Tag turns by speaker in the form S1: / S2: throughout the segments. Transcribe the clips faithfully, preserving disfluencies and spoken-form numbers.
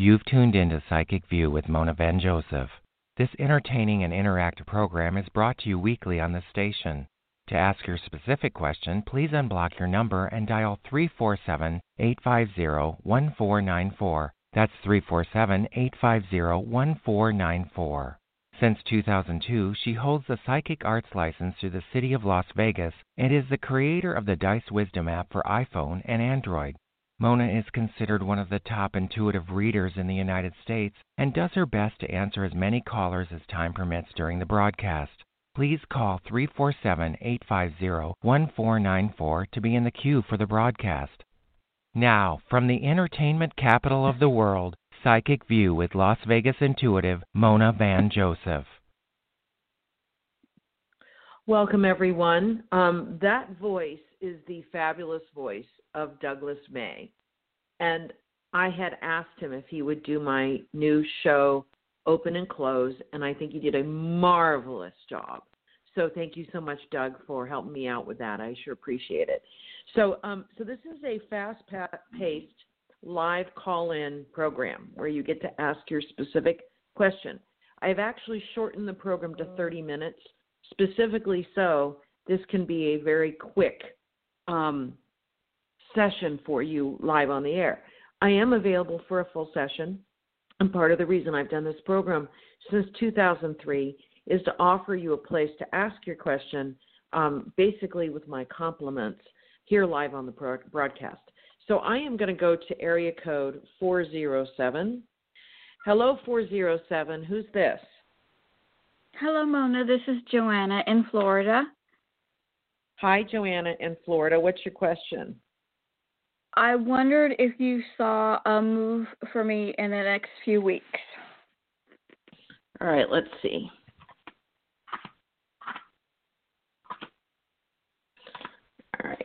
S1: You've tuned into Psychic View with Mona Van Joseph. This entertaining and interactive program is brought to you weekly on this station. To ask your specific question, please unblock your number and dial three four seven, eight five zero, one four nine four. That's three four seven, eight five zero, one four nine four. Since two thousand two, she holds the Psychic Arts license through the City of Las Vegas and is the creator of the Dice Wisdom app for iPhone and Android. Mona is considered one of the top intuitive readers in the United States and does her best to answer as many callers as time permits during the broadcast. Please call three four seven, eight five zero, one four nine four to be in the queue for the broadcast. Now, from the entertainment capital of the world, Psychic View with Las Vegas intuitive Mona Van Joseph.
S2: Welcome, everyone. Um, that voice is the fabulous voice of Douglas May. And I had asked him if he would do my new show, Open and Close, and I think he did a marvelous job. So thank you so much, Doug, for helping me out with that. I sure appreciate it. So, um, so this is a fast-paced live call-in program where you get to ask your specific question. I've actually shortened the program to thirty minutes, specifically so this can be a very quick um, session for you live on the air. I am available for a full session, and part of the reason I've done this program since two thousand three is to offer you a place to ask your question, um, basically with my compliments here live on the broadcast. So I am going to go to area code four zero seven. Hello, four zero seven. Who's this?
S3: Hello, Mona. This is Joanna in Florida.
S2: Hi, Joanna in Florida. What's your question?
S3: I wondered if you saw a move for me in the next few weeks.
S2: All right, let's see. All right.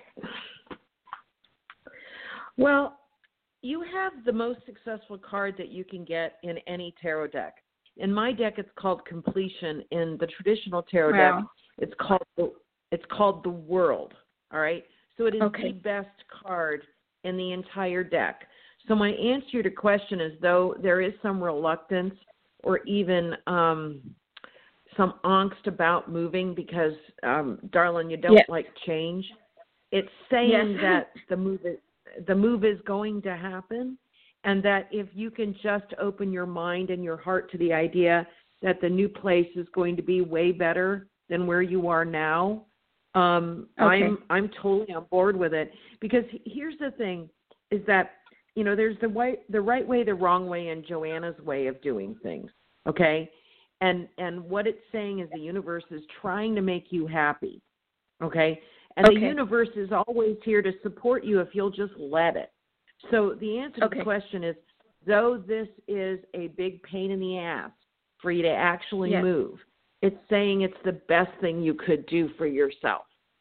S2: Well, you have the most successful card that you can get in any tarot deck. In my deck, it's called Completion. In the traditional tarot
S3: wow.
S2: deck, it's called the, it's called the World. All right? So it is
S3: okay.
S2: the best card in the entire deck. So my answer to your question is, though there is some reluctance or even um, some angst about moving because, um, darling, you don't
S3: yes.
S2: like change, it's saying
S3: yes.
S2: that the move is, the move is going to happen, and that if you can just open your mind and your heart to the idea that the new place is going to be way better than where you are now, um,
S3: okay.
S2: I'm I'm totally on board with it. Because here's the thing, is that, you know, there's the way, the right way, the wrong way, and Joanna's way of doing things, okay? And and what it's saying is the universe is trying to make you happy, okay? And
S3: okay.
S2: the universe is always here to support you if you'll just let it. So the answer to
S3: okay.
S2: the question is, though this is a big pain in the ass for you to actually
S3: yes.
S2: move, it's saying it's the best thing you could do for yourself.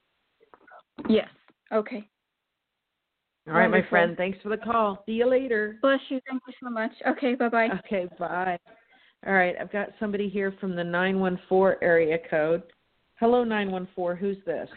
S3: Yes. Okay.
S2: All right,
S3: Wonderful.
S2: my friend. Thanks for the call. See you later.
S3: Bless you. Thank you so much. Okay, bye-bye.
S2: Okay, bye. All right, I've got somebody here from the nine one four area code. Hello, nine one four. Who's this?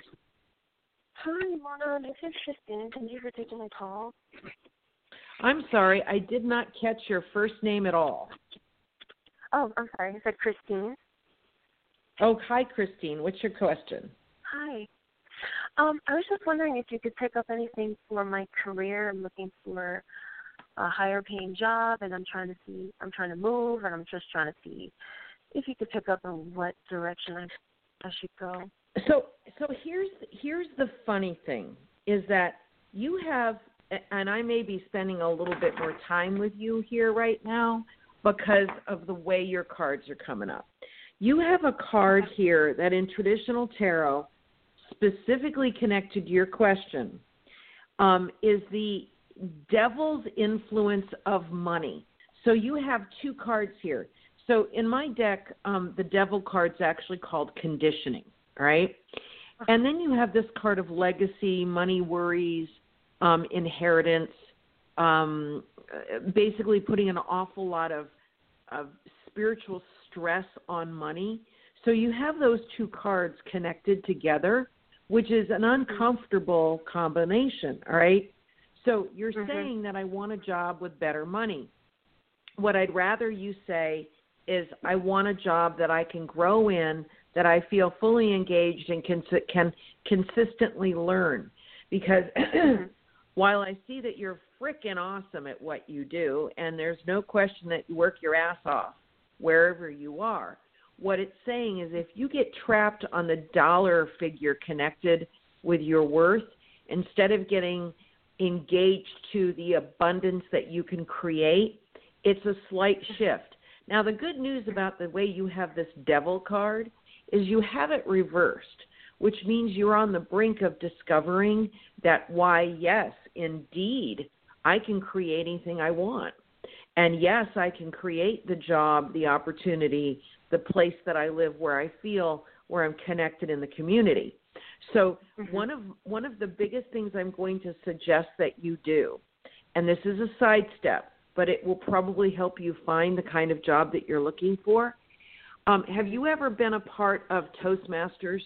S4: Hi, Mona. This is Christine. Thank you for taking my call.
S2: I'm sorry. I did not catch your first name at all.
S4: Oh, I'm sorry. I said Christine.
S2: Oh, hi, Christine. What's your question?
S4: Hi. Um, I was just wondering if you could pick up anything for my career. I'm looking for a higher paying job, and I'm trying to see, I'm trying to move, and I'm just trying to see if you could pick up on what direction I, I should go.
S2: So, so here's here's the funny thing is that you have, and I may be spending a little bit more time with you here right now because of the way your cards are coming up. You have a card here that in traditional tarot, specifically connected to your question, um, is the devil's influence of money. So you have two cards here. So in my deck, um, the devil card's actually called conditioning, right? And then you have this card of legacy, money worries, um, inheritance, um, basically putting an awful lot of, of spiritual stress on money. So you have those two cards connected together, which is an uncomfortable combination, all right? So you're mm-hmm. saying that I want a job with better money. what I'd rather you say is I want a job that I can grow in, that I feel fully engaged and can, can consistently learn. Because while I see that you're freaking awesome at what you do, and there's no question that you work your ass off wherever you are, what it's saying is if you get trapped on the dollar figure connected with your worth, instead of getting engaged to the abundance that you can create, it's a slight shift. Now, the good news about the way you have this devil card is you have it reversed, which means you're on the brink of discovering that, why, yes, indeed, I can create anything I want. And yes, I can create the job, the opportunity, the place that I live where I feel where I'm connected in the community. So mm-hmm. one of one of the biggest things I'm going to suggest that you do, and this is a sidestep, but it will probably help you find the kind of job that you're looking for. Um, have you ever been a part of Toastmasters?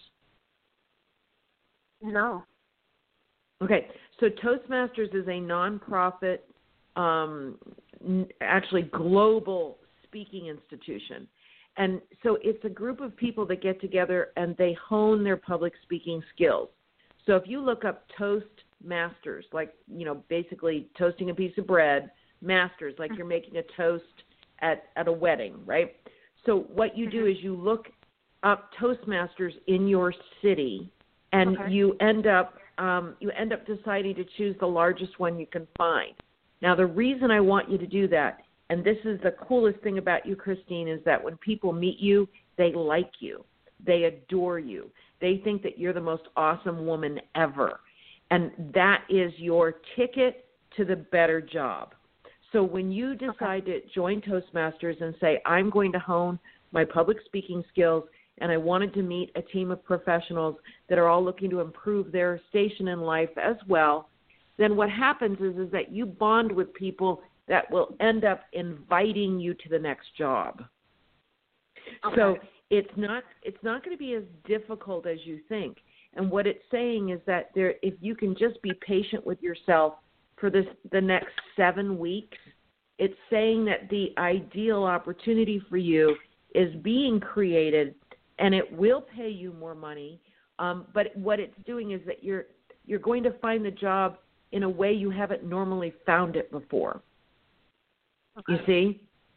S4: No.
S2: Okay, so Toastmasters is a nonprofit, um, n- actually global speaking institution. And so it's a group of people that get together and they hone their public speaking skills. So if you look up Toastmasters, like, you know, basically toasting a piece of bread, masters, like you're making a toast at, at a wedding, right? So what you do is you look up Toastmasters in your city, and
S4: okay.
S2: you end up um, you end up deciding to choose the largest one you can find. Now, the reason I want you to do that, and this is the coolest thing about you, Christine, is that when people meet you, they like you. They adore you. They think that you're the most awesome woman ever. And that is your ticket to the better job. So when you decide okay. to join Toastmasters and say, I'm going to hone my public speaking skills, and I wanted to meet a team of professionals that are all looking to improve their station in life as well, then what happens is, is that you bond with people that will end up inviting you to the next job. Okay. So it's not it's not going to be as difficult as you think. And what it's saying is that there, if you can just be patient with yourself for this the next seven weeks, it's saying that the ideal opportunity for you is being created, and it will pay you more money. Um, but what it's doing is that you're you're going to find the job in a way you haven't normally found it before. Okay. You see?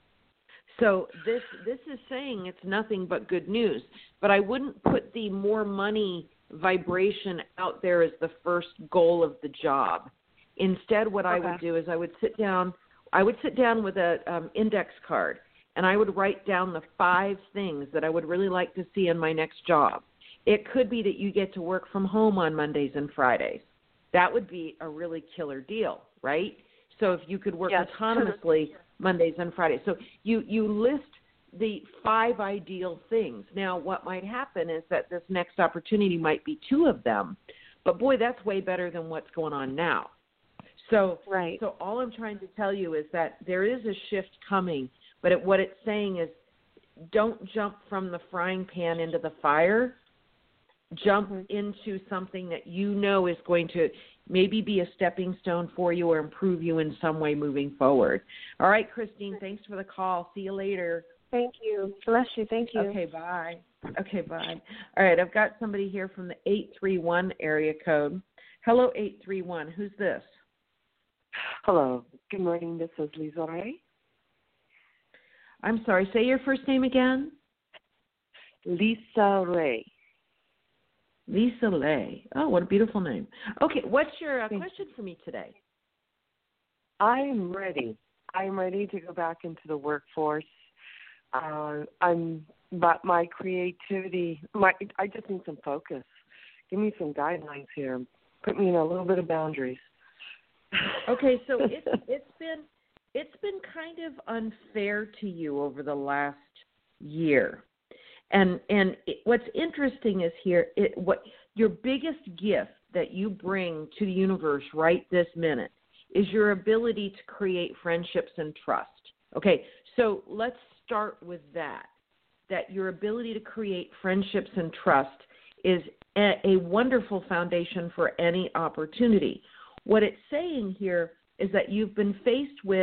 S2: So this this is saying it's nothing but good news. But I wouldn't put the more money vibration out there as the first goal of the job. Instead, what okay. I would do is I would sit down. I would sit down with a um, index card, and I would write down the five things that I would really like to see in my next job. It could be that you get to work from home on Mondays and Fridays. That would be a really killer deal, right? So if you could work yes. autonomously Mondays and Fridays. So you, you list the five ideal things. Now, what might happen is that this next opportunity might be two of them, but boy, that's way better than what's going on now. So,
S4: right.
S2: so all I'm trying to tell you is that there is a shift coming, but it, what it's saying is don't jump from the frying pan into the fire. Jump mm-hmm. into something that you know is going to maybe be a stepping stone for you or improve you in some way moving forward. All right, Christine, thanks for the call. See you later.
S4: Thank you. Bless you. Thank you.
S2: Okay, bye. Okay, bye. All right, I've got somebody here from the eight three one area code. Hello, eight three one. Who's this?
S5: Hello. Good morning. This is Lisa Ray.
S2: I'm sorry. Say your first name again.
S5: Lisa Ray.
S2: Lisa Lay. Oh, what a beautiful name. Okay, what's your uh, question for me today?
S5: I'm ready. I'm ready to go back into the workforce. Uh, I'm, but my creativity, my I just need some focus. Give me some guidelines here. Put me in a little bit of boundaries.
S2: Okay, so it's it's been it's been kind of unfair to you over the last year. And and it, what's interesting is here, it, what your biggest gift that you bring to the universe right this minute is your ability to create friendships and trust. Okay, so let's start with that, that your ability to create friendships and trust is a, a wonderful foundation for any opportunity. What it's saying here is that you've been faced with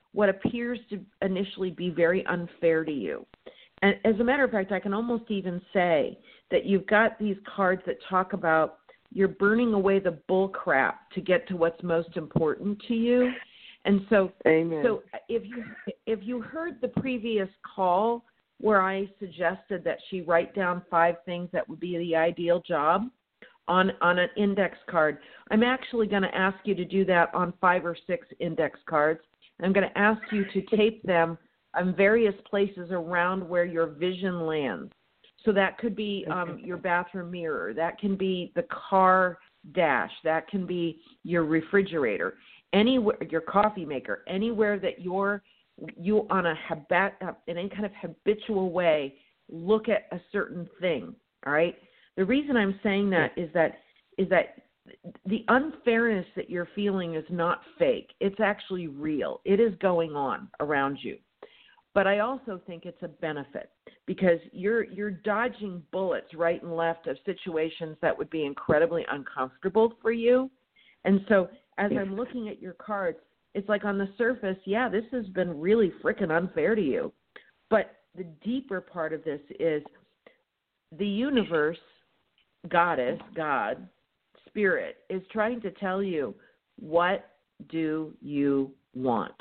S2: what appears to initially be very unfair to you. And as a matter of fact, I can almost even say that you've got these cards that talk about you're burning away the bull crap to get to what's most important to you. And so,
S5: Amen.
S2: so if you if you heard the previous call where I suggested that she write down five things that would be the ideal job on, on an index card, I'm actually going to ask you to do that on five or six index cards. I'm going to ask you to tape them on various places around where your vision lands. So that could be um, your bathroom mirror. That can be the car dash. That can be your refrigerator. Anywhere, your coffee maker. Anywhere that you're you on a habit in any kind of habitual way look at a certain thing. All right. The reason I'm saying that is that is that the unfairness that you're feeling is not fake. It's actually real. It is going on around you. But I also think it's a benefit because you're you're dodging bullets right and left of situations that would be incredibly uncomfortable for you. And so as I'm looking at your cards, it's like on the surface, yeah, this has been really freaking unfair to you. But the deeper part of this is the universe, goddess, God, spirit, is trying to tell you, what do you want?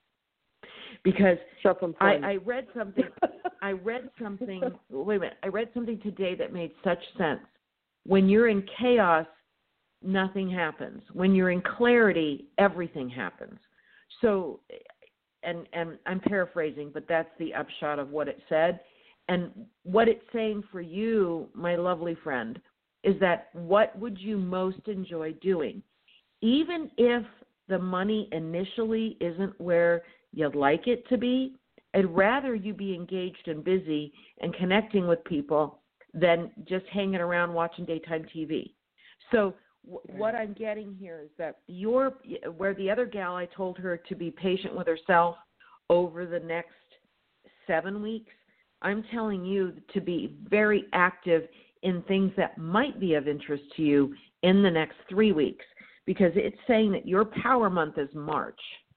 S2: Because I, I read something, I read something, wait a minute, I read something today that made such sense. When you're in chaos, nothing happens. When you're in clarity, everything happens. So, and and I'm paraphrasing, but that's the upshot of what it said. And what it's saying for you, my lovely friend, is that what would you most enjoy doing? Even if the money initially isn't where you'd like it to be, I'd rather you be engaged and busy and connecting with people than just hanging around watching daytime T V. So w- what I'm getting here is that you're, where the other gal, I told her to be patient with herself over the next seven weeks, I'm telling you to be very active in things that might be of interest to you in the next three weeks, because it's saying that your power month is March.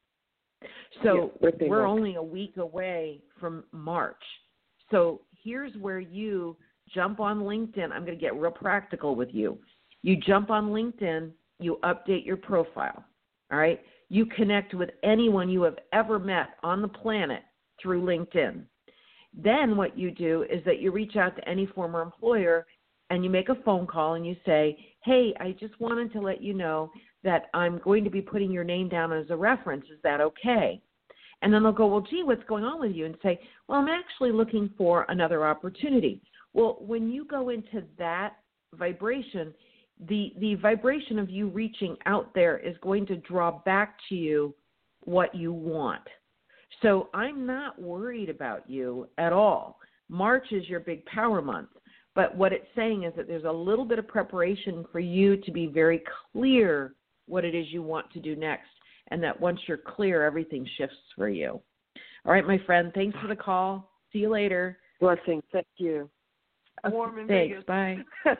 S2: So yeah, we're only a week away from March. So here's where you jump on LinkedIn. I'm going to get real practical with you. You jump on LinkedIn, you update your profile, all right? You connect with anyone you have ever met on the planet through LinkedIn. Then what you do is that you reach out to any former employer and you make a phone call and you say, hey, I just wanted to let you know that I'm going to be putting your name down as a reference. Is that okay? And then they'll go, well, gee, what's going on with you? And say, well, I'm actually looking for another opportunity. Well, when you go into that vibration, the, the vibration of you reaching out there is going to draw back to you what you want. So I'm not worried about you at all. March is your big power month. But what it's saying is that there's a little bit of preparation for you to be very clear what it is you want to do next, and that once you're clear, everything shifts for you. All right, my friend, thanks for the call. See you later.
S5: Blessings. Thank you. Warm in
S2: Thanks.
S5: Vegas.
S2: Bye.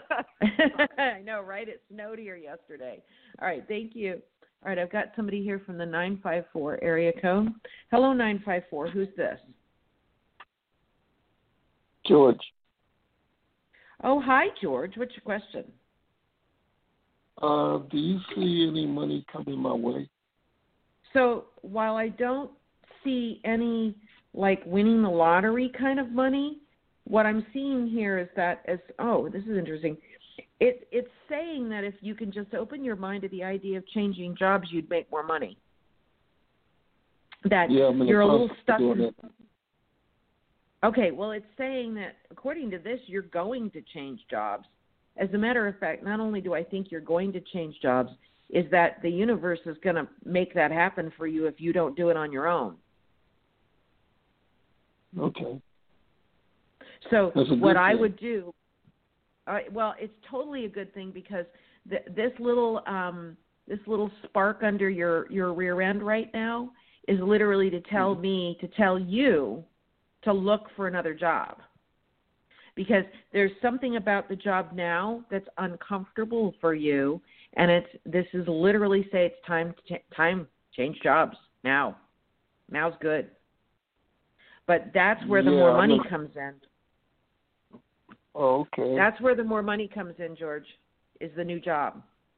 S2: I know, right? It snowed here yesterday. All right, thank you. All right, I've got somebody here from the nine five four area code. Hello, nine five four. Who's this?
S6: George.
S2: Oh, hi, George. What's your question?
S6: Uh, do you see any money coming my way?
S2: So while I don't see any, like, winning the lottery kind of money, what I'm seeing here is that, as oh, this is interesting. It, it's saying that if you can just open your mind to the idea of changing jobs, you'd make more money. That
S6: yeah,
S2: you're a little stuck in
S6: that.
S2: Okay, well, it's saying that, according to this, you're going to change jobs. As a matter of fact, not only do I think you're going to change jobs, is that the universe is going to make that happen for you if you don't do it on your own.
S6: Okay.
S2: So what I would do, uh, well, it's totally a good thing because th- this little um, this little spark under your, your rear end right now is literally to tell mm-hmm. me, to tell you, to look for another job, because there's something about the job now that's uncomfortable for you, and it's this is literally say it's time to ch- time change jobs now. Now's good. But that's where the
S6: Yeah,
S2: more money
S6: I'm a-
S2: comes in.
S6: Oh, okay.
S2: That's where the more money comes in, George, is the new job.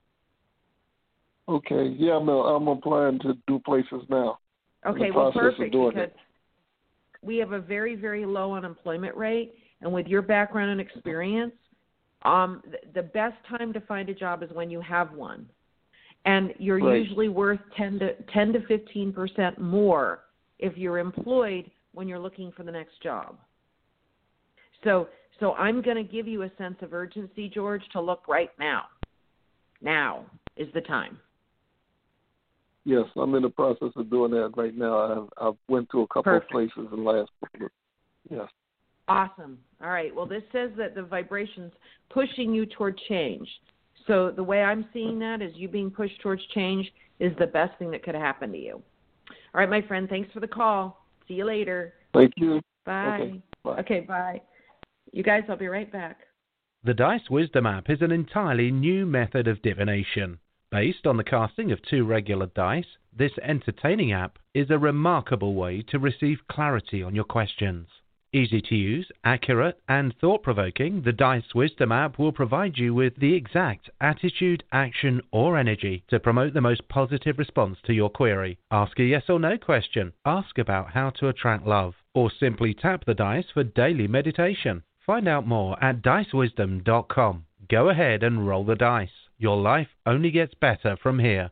S6: Okay. Yeah, I'm I'm applying to do places now.
S2: Okay, well, perfect, because we have a very, very low unemployment rate, and with your background and experience, um, the best time to find a job is when you have one. And you're
S6: right.
S2: usually worth ten to fifteen percent more if you're employed when you're looking for the next job. So so I'm going to give you a sense of urgency, George, to look right now. Now is the time.
S6: Yes, I'm in the process of doing that right now. I've, I've went to a couple
S2: Perfect.
S6: of places in the last couple of, yes.
S2: Awesome. All right. Well, this says that the vibration's pushing you toward change. So the way I'm seeing that is you being pushed towards change is the best thing that could happen to you. All right, my friend, thanks for the call. See you later.
S6: Thank you.
S2: Bye.
S6: Okay, bye.
S2: Okay, bye. You guys, I'll be right back.
S7: The Dice Wisdom app is an entirely new method of divination. Based on the casting of two regular dice, this entertaining app is a remarkable way to receive clarity on your questions. Easy to use, accurate, and thought-provoking, the Dice Wisdom app will provide you with the exact attitude, action, or energy to promote the most positive response to your query. Ask a yes or no question, ask about how to attract love, or simply tap the dice for daily meditation. Find out more at dice wisdom dot com. Go ahead and roll the dice. Your life only gets better from here.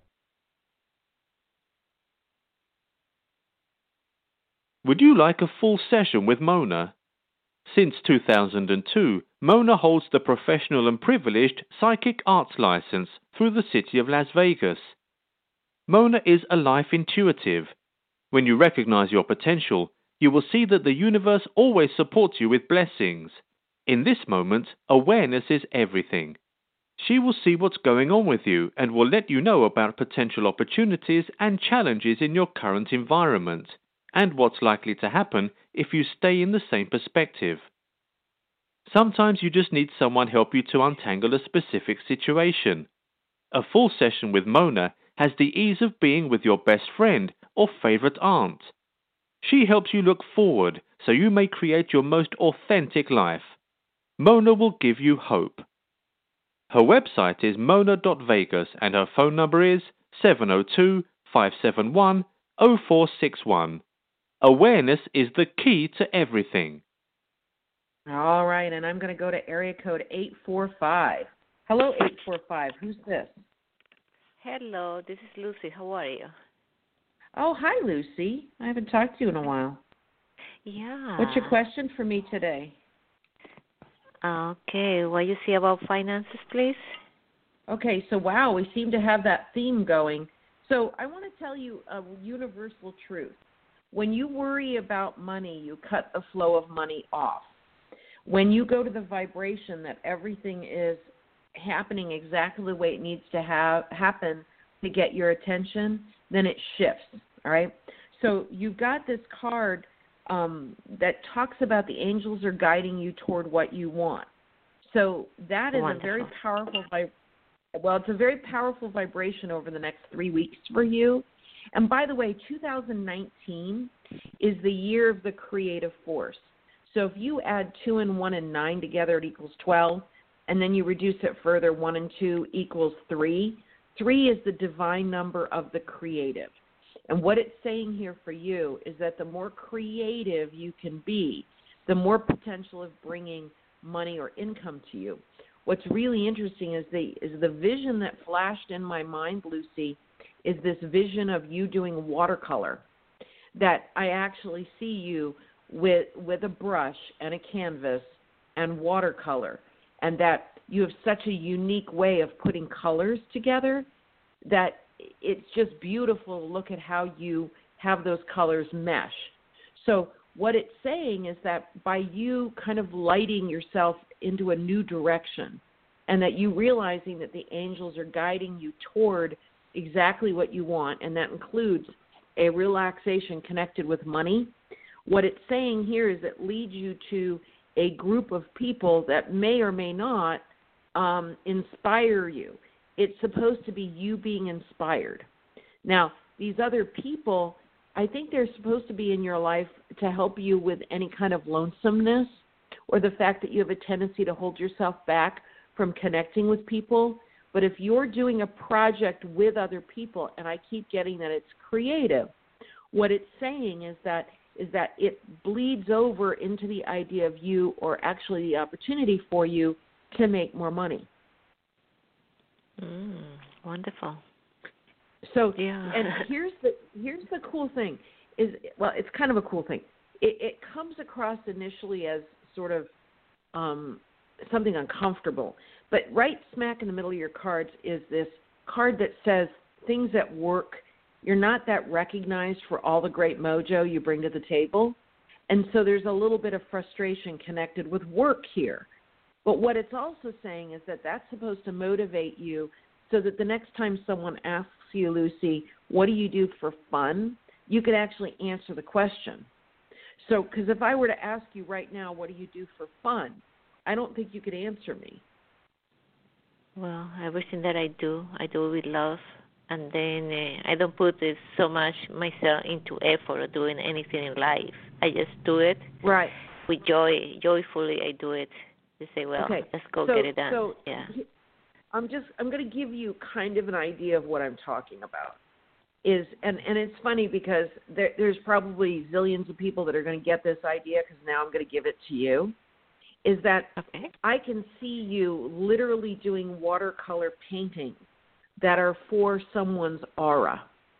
S8: Would you like a full session with Mona? Since two thousand two, Mona holds the professional and privileged psychic arts license through the city of Las Vegas. Mona is a life intuitive. When you recognize your potential, you will see that the universe always supports you with blessings. In this moment, awareness is everything. She will see what's going on with you and will let you know about potential opportunities and challenges in your current environment, and what's likely to happen if you stay in the same perspective. Sometimes you just need someone help you to untangle a specific situation. A full session with Mona has the ease of being with your best friend or favorite aunt. She helps you look forward so you may create your most authentic life. Mona will give you hope. Her website is mona dot vegas and her phone number is seven zero two, five seven one, zero four six one. Awareness is the key to everything.
S2: All right, and I'm going to go to area code eight four five. Hello, eight four five. Who's this?
S9: Hello, this is Lucy. How are you?
S2: Oh, hi, Lucy. I haven't talked to you in a while.
S9: Yeah.
S2: What's your question for me today?
S9: Okay, what you see about finances, please?
S2: Okay, so wow, we seem to have that theme going. So I want to tell you a universal truth. When you worry about money, you cut the flow of money off. When you go to the vibration that everything is happening exactly the way it needs to have happen to get your attention, then it shifts, all right? So you've got this card um, that talks about the angels are guiding you toward what you want. So that is
S9: Wonderful.
S2: a very powerful vibration. Well, it's a very powerful vibration over the next three weeks for you. And by the way, two thousand nineteen is the year of the creative force. So if you add two and one and nine together, it equals twelve. And then you reduce it further, one and two equals three. Three is the divine number of the creative. And what it's saying here for you is that the more creative you can be, the more potential of bringing money or income to you. What's really interesting is the is the vision that flashed in my mind, Lucy, is this vision of you doing watercolor, that I actually see you with with a brush and a canvas and watercolor, and that you have such a unique way of putting colors together that it's just beautiful to look at how you have those colors mesh. So what it's saying is that by you kind of lighting yourself into a new direction, and that you realizing that the angels are guiding you toward exactly what you want, and that includes a relaxation connected with money, what it's saying here is it leads you to a group of people that may or may not um, inspire you. It's supposed to be you being inspired. Now, these other people I think they're supposed to be in your life to help you with any kind of lonesomeness or the fact that you have a tendency to hold yourself back from connecting with people. But if you're doing a project with other people, and I keep getting that it's creative, what it's saying is that is that it bleeds over into the idea of you, or actually the opportunity for you to make more money.
S9: Mm, wonderful.
S2: So,
S9: yeah.
S2: and here's the here's the cool thing is, well, it's kind of a cool thing. It, it comes across initially as sort of um, something uncomfortable, but right smack in the middle of your cards is this card that says things at work. You're not that recognized for all the great mojo you bring to the table, and so there's a little bit of frustration connected with work here. But what it's also saying is that that's supposed to motivate you so that the next time someone asks you, Lucy, what do you do for fun, you could actually answer the question. So, because if I were to ask you right now, what do you do for fun, I don't think you could answer me.
S9: Well, everything that I do, I do with love. And then uh, I don't put it so much myself into effort or doing anything in life. I just do it
S2: right
S9: with joy, joyfully. I do it. You say, well,
S2: okay.
S9: let's go
S2: so,
S9: get it done.
S2: So
S9: yeah.
S2: I'm just I'm going to give you kind of an idea of what I'm talking about. Is and, and it's funny because there, there's probably zillions of people that are going to get this idea because now I'm going to give it to you. Is that
S9: okay.
S2: I can see you literally doing watercolor paintings that are for someone's aura,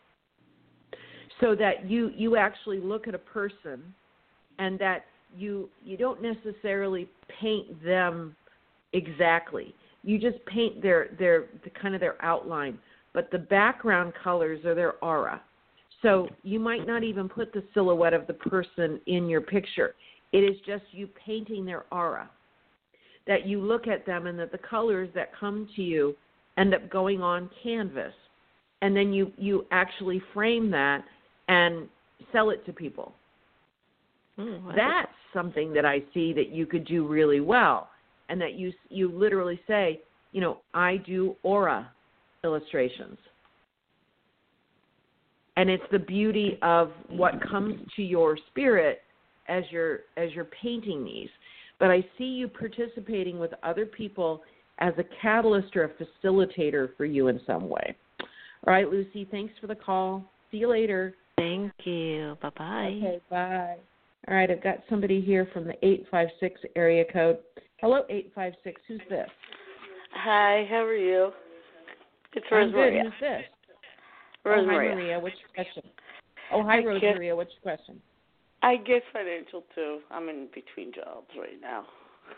S2: so that you, you actually look at a person and that you you don't necessarily paint them exactly. You just paint their, their the kind of their outline, but the background colors are their aura. So you might not even put the silhouette of the person in your picture. It is just you painting their aura, that you look at them and that the colors that come to you end up going on canvas, and then you, you actually frame that and sell it to people.
S9: Mm, wow.
S2: That's something that I see that you could do really well, and that you you literally say, you know, I do aura illustrations. And it's the beauty of what comes to your spirit as you're, as you're painting these. But I see you participating with other people as a catalyst or a facilitator for you in some way. All right, Lucy, thanks for the call. See you later.
S9: Thank you. Bye-bye.
S2: Okay, bye. All right, I've got somebody here from the eight five six area code. Hello, eight five six. Who's this?
S10: Hi, how are you? It's
S2: I'm
S10: Rosemaria.
S2: good. Who's this?
S10: Rosemaria.
S2: Oh, hi, Maria. What's your question? Oh, hi,
S10: I
S2: Rosemaria.
S10: get,
S2: What's your question?
S10: I get financial, too. I'm in between jobs right now.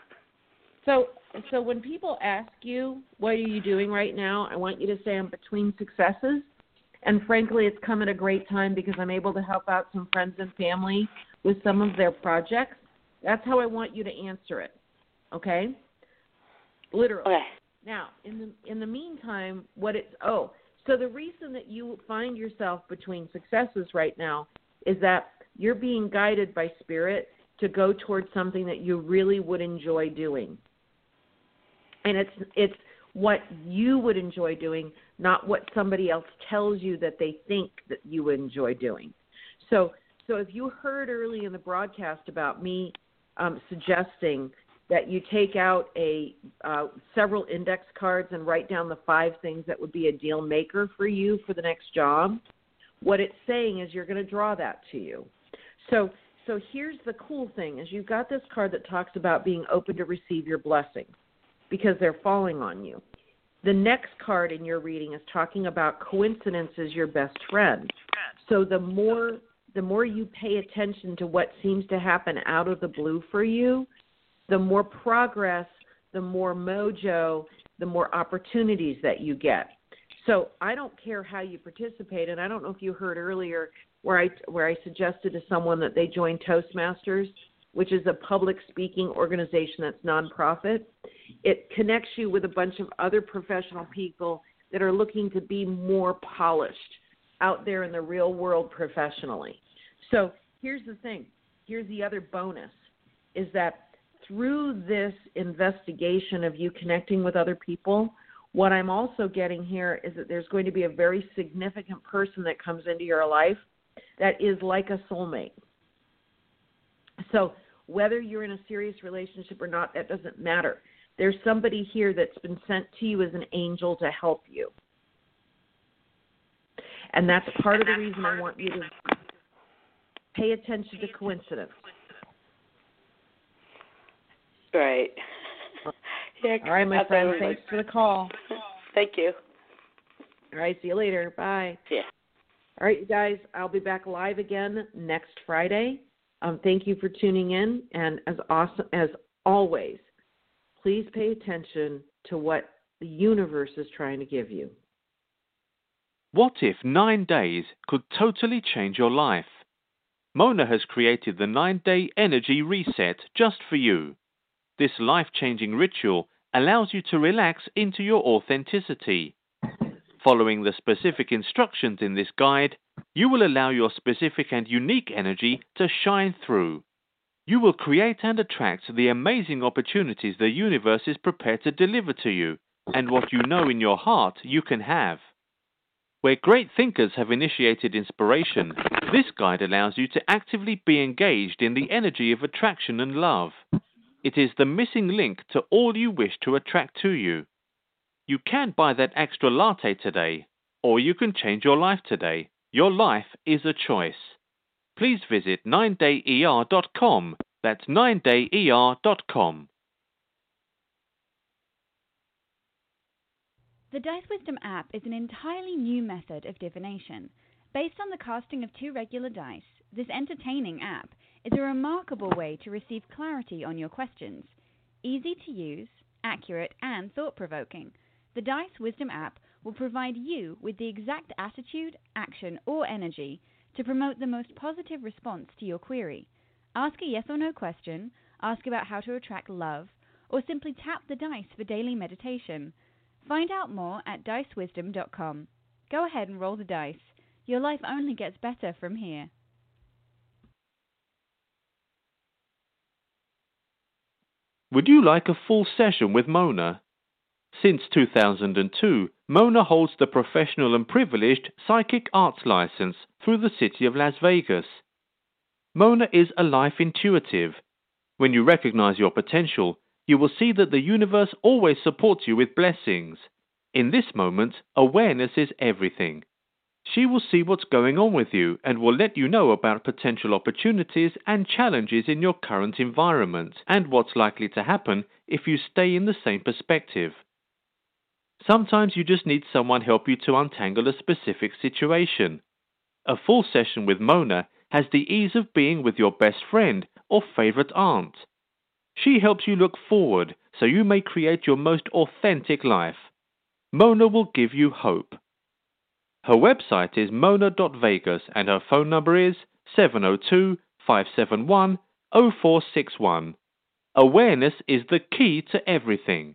S2: So so when people ask you, what are you doing right now, I want you to say I'm between successes. And frankly, it's come at a great time because I'm able to help out some friends and family with some of their projects. That's how I want you to answer it, okay? Literally.
S10: Okay.
S2: Now, in the in the meantime, what it's, oh, so the reason that you find yourself between successes right now is that you're being guided by Spirit to go towards something that you really would enjoy doing. And it's it's what you would enjoy doing, not what somebody else tells you that they think that you would enjoy doing. So so if you heard early in the broadcast about me um, suggesting that you take out a uh, several index cards and write down the five things that would be a deal maker for you for the next job, what it's saying is you're going to draw that to you. So so here's the cool thing, is you've got this card that talks about being open to receive your blessings because they're falling on you. The next card in your reading is talking about coincidence is your best friend. So the more the more you pay attention to what seems to happen out of the blue for you, the more progress, the more mojo, the more opportunities that you get. So I don't care how you participate, and I don't know if you heard earlier where I where I suggested to someone that they join Toastmasters, which is a public speaking organization that's nonprofit. It connects you with a bunch of other professional people that are looking to be more polished out there in the real world professionally. So here's the thing. Here's the other bonus, is that through this investigation of you connecting with other people, what I'm also getting here is that there's going to be a very significant person that comes into your life that is like a soulmate. So whether you're in a serious relationship or not, that doesn't matter. There's somebody here that's been sent to you as an angel to help you. And that's part of the reason I want you to pay attention to coincidence.
S10: Right. Yeah,
S2: all right, my friend. Thanks for the call.
S10: Thank you.
S2: All right, see you later. Bye.
S10: Yeah.
S2: All right, you guys, I'll be back live again next Friday. Um, thank you for tuning in. And as awesome as always, please pay attention to what the universe is trying to give you.
S8: What if nine days could totally change your life? Mona has created the nine-day energy reset just for you. This life-changing ritual allows you to relax into your authenticity. Following the specific instructions in this guide, you will allow your specific and unique energy to shine through. You will create and attract the amazing opportunities the universe is prepared to deliver to you, and what you know in your heart you can have. Where great thinkers have initiated inspiration, this guide allows you to actively be engaged in the energy of attraction and love. It is the missing link to all you wish to attract to you. You can buy that extra latte today, or you can change your life today. Your life is a choice. Please visit nine day E R dot com. That's nine day E R dot com.
S11: The Dice Wisdom app is an entirely new method of divination. Based on the casting of two regular dice, this entertaining app is a remarkable way to receive clarity on your questions. Easy to use, accurate, and thought-provoking, the Dice Wisdom app will provide you with the exact attitude, action, or energy to promote the most positive response to your query. Ask a yes or no question, ask about how to attract love, or simply tap the dice for daily meditation. Find out more at dice wisdom dot com. Go ahead and roll the dice. Your life only gets better from here.
S8: Would you like a full session with Mona? Since two thousand two, Mona holds the professional and privileged psychic arts license through the city of Las Vegas. Mona is a life intuitive. When you recognize your potential, you will see that the universe always supports you with blessings. In this moment, awareness is everything. She will see what's going on with you and will let you know about potential opportunities and challenges in your current environment and what's likely to happen if you stay in the same perspective. Sometimes you just need someone help you to untangle a specific situation. A full session with Mona has the ease of being with your best friend or favorite aunt. She helps you look forward so you may create your most authentic life. Mona will give you hope. Her website is mona dot vegas and her phone number is seven zero two, five seven one, zero four six one. Awareness is the key to everything.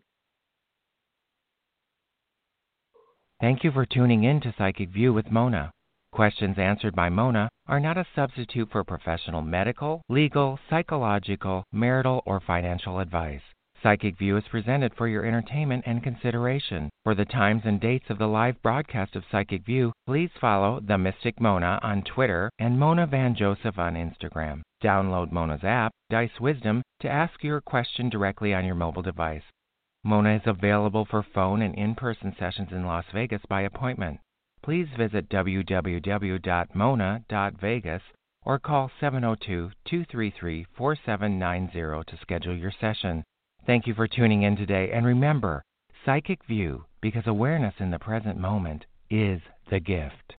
S1: Thank you for tuning in to Psychic View with Mona. Questions answered by Mona are not a substitute for professional medical, legal, psychological, marital, or financial advice. Psychic View is presented for your entertainment and consideration. For the times and dates of the live broadcast of Psychic View, please follow The Mystic Mona on Twitter and Mona Van Joseph on Instagram. Download Mona's app, Dice Wisdom, to ask your question directly on your mobile device. Mona is available for phone and in-person sessions in Las Vegas by appointment. Please visit w w w dot mona dot vegas or call seven zero two, two three three, four seven nine zero to schedule your session. Thank you for tuning in today, and remember, Psychic View, because awareness in the present moment is the gift.